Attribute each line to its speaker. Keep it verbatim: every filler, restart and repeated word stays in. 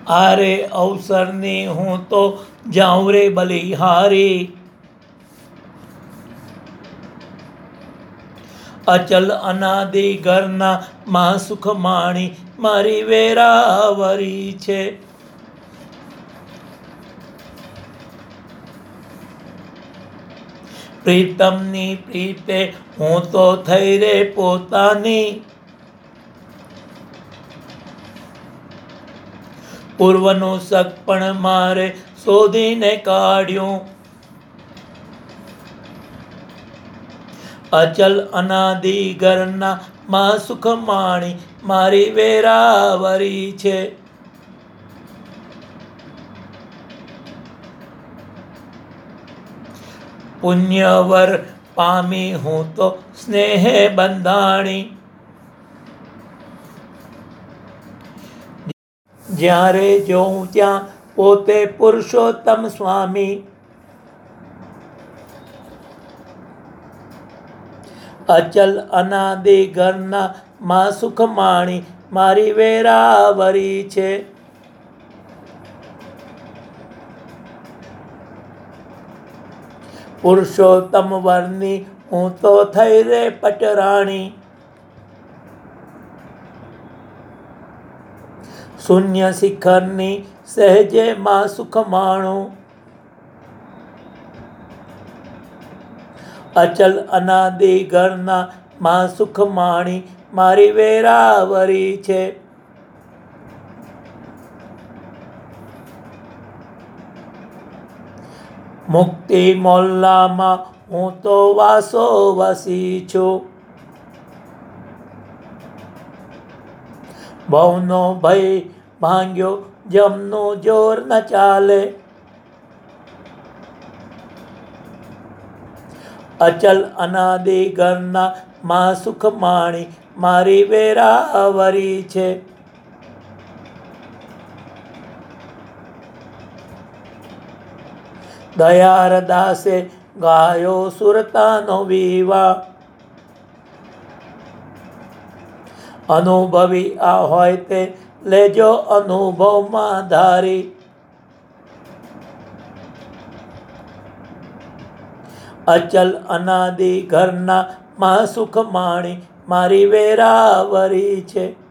Speaker 1: આરે અવસરની હું તો જાઉં રે બલિહારી, અચલ અનાદિ ઘરના માં સુખ માણી મારી વેરાવરી છે. પ્રીતમની પ્રીતે હું તો થઈ રે પોતાની, પૂર્વનું સગપણ મારે શોધીને કાઢ્યું. અચલ અનાદિ ઘરના માં સુખ માણી મારી વેરાવરી છે. પુણ્યવર પામી હું તો સ્નેહે બંધાણી, જ્યારે જોઉં ત્યાં પોતે પુરુષોત્તમ સ્વામી. અચલ અનાદિ ઘરના માં સુખ માણી મારી વેરાવરી છે. પુરુષોત્તમ વરની હું તો થઈ રે પટરાણી, શૂન્ય શિખરની સહેજે માં સુખ માણું. અચલ અનાદિ ઘરના માં સુખ માણી મારી વેરાવરી છે. મુક્તિ મોલ્લામાં હું તો વાસો વસી છું, ભવનો ભય ભાંગ્યો જમનું જોર ન ચાલે. અચલ અનાદિ ઘરના માં સુખ માણી મારી વેરાવરી છે. દયાર દાસે ગાયો સુરતાનો વિવાહ, અનુભવી આ હોય તે લેજો અનુભવમાં ધારી. અચલ અનાદિ ઘરના માં સુખ માણી મારી વેરાવરી છે.